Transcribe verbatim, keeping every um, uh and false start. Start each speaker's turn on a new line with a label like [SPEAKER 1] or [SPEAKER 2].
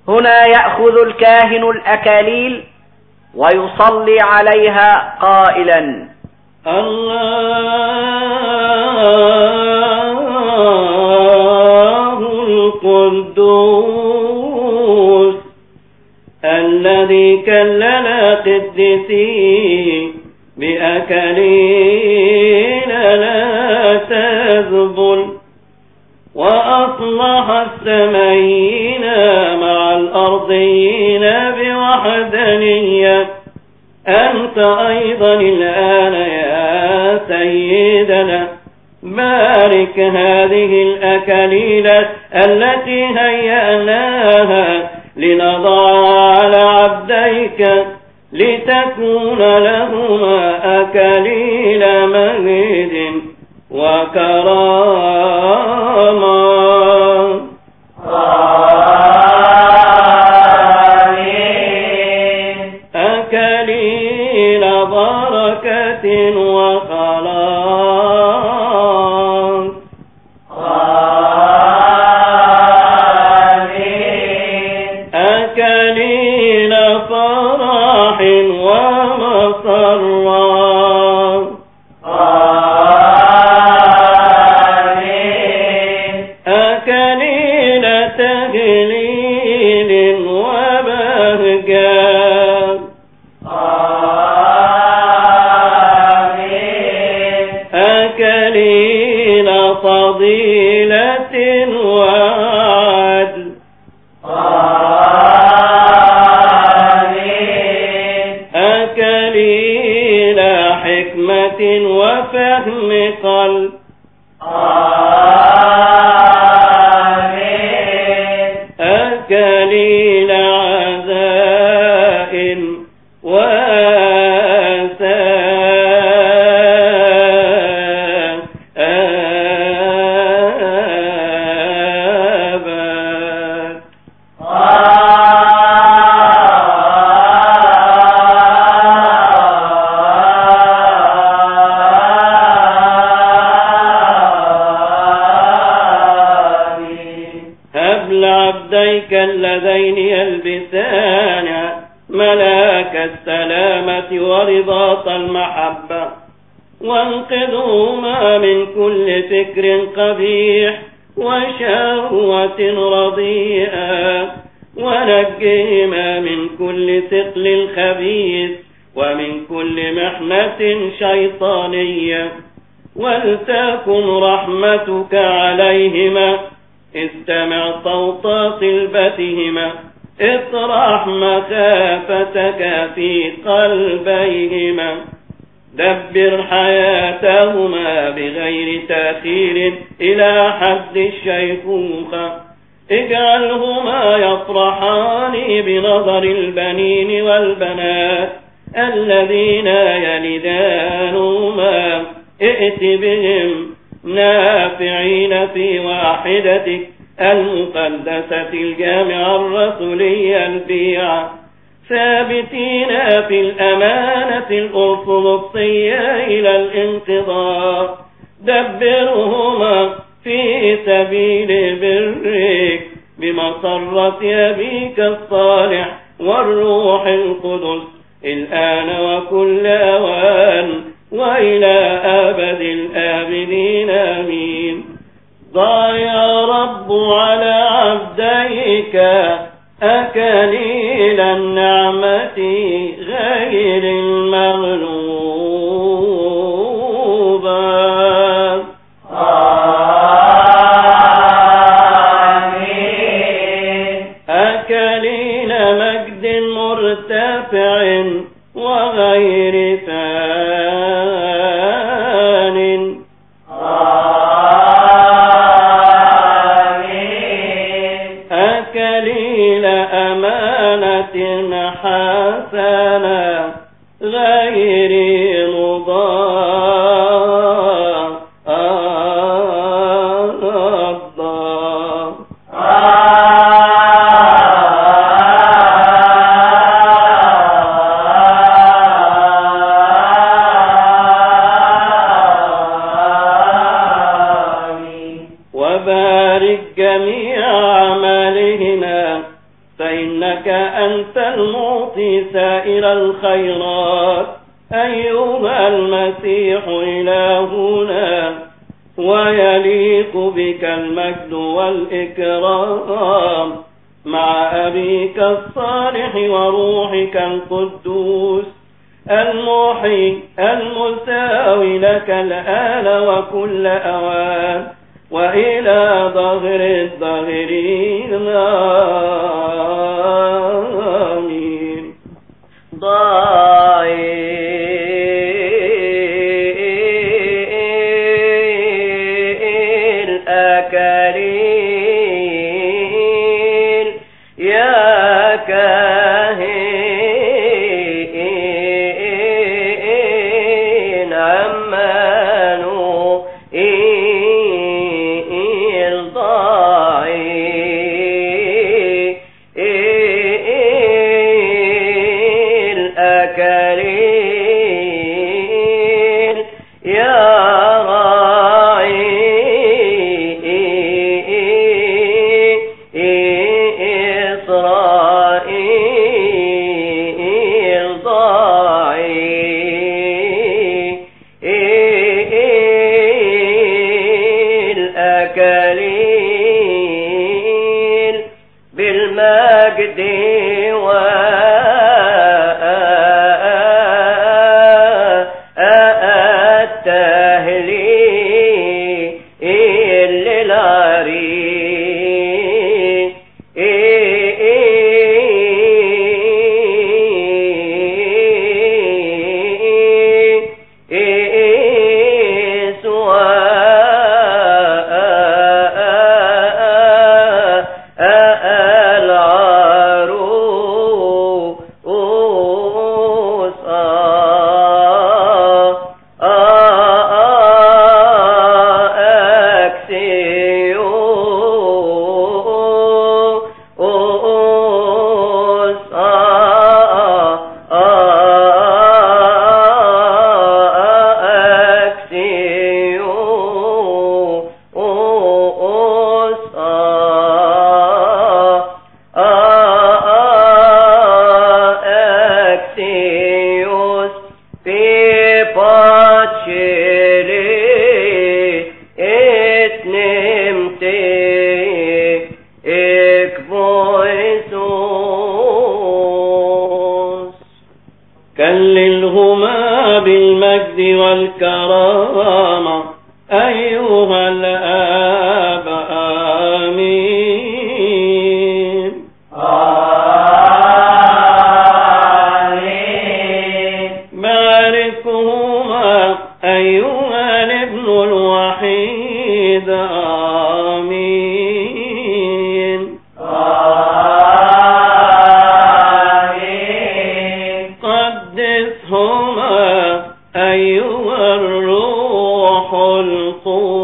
[SPEAKER 1] هنا يأخذ الكاهن الأكاليل ويصلي عليها قائلا:
[SPEAKER 2] الله القدوس الذي كلل قدسيه بأكاليل لا تذبل، وأصلح السمايين مع الأرضين بوحدانية. أنت أيضا الآن يا سيدنا بارك هذه الأكاليل التي هيأناها لنضعها على عبديك لتكون لهما أكاليل مجد وكرامة. آمين. أكاليل بركة وخلاص. آمين. أكاليل فرح ومسرات. أكاليل تهليل وبهجة. أكاليل فضيلة وعدل. أكاليل حكمة وفهم قلب. أكاليل عزاء وآسابات. هب لعبديك اللذين يلبسان ملاك السلامة ورباط المحبة، وانقذهما من كل فكر قبيح وشهوة رديئة، ونجهما من كل ثقل خبيث ومن كل محنة شيطانية. ولتكن رحمتك عليهما، استمع صوت طلبتهما، اطرح مخافتك في قلبيهما. دبر حياتهما بغير تأخير إلى حد الشيخوخة. اجعلهما يفرحان بنظر البنين والبنات الذين يلدانهما. ائت بهم نافعين في واحدتك المقدسة الجامعة الرسولية البيعة، ثابتين في الأمانة الأرثوذكسية إلى الانقضاء. دبرهما في سبيل برك بمسرة أبيك الصالح والروح القدس الآن وكل أوان وإلى أبد الآبدين آمين. ضع يا رب على عبديك أكاليل النعمة غير المغلوبة. آمين. أكاليل مجد مرتفع وغير ثان. آمين. أكاليل أمانة حسنة غير مضاد. وبارك جميع أعمالهما فإنك أنت المعطي سائر الخيرات أيها المسيح إلهنا، ويليق بك المجد والإكرام مع أبيك الصالح وروحك القدوس المحيي المساوي لك الآن وكل أوان وإلى ظهر الظاهرين. آمين.
[SPEAKER 1] ضائل أكاليل يا كاهن عمانوئيل أكاليل يا أكاليل بالمجد والتهليل للعريس كللهما بالمجد والكرامة أيها الآب. آمين. آمين. باركهما أيها الابن الوحيد. آمين. قدسهما أيها الروح القدس.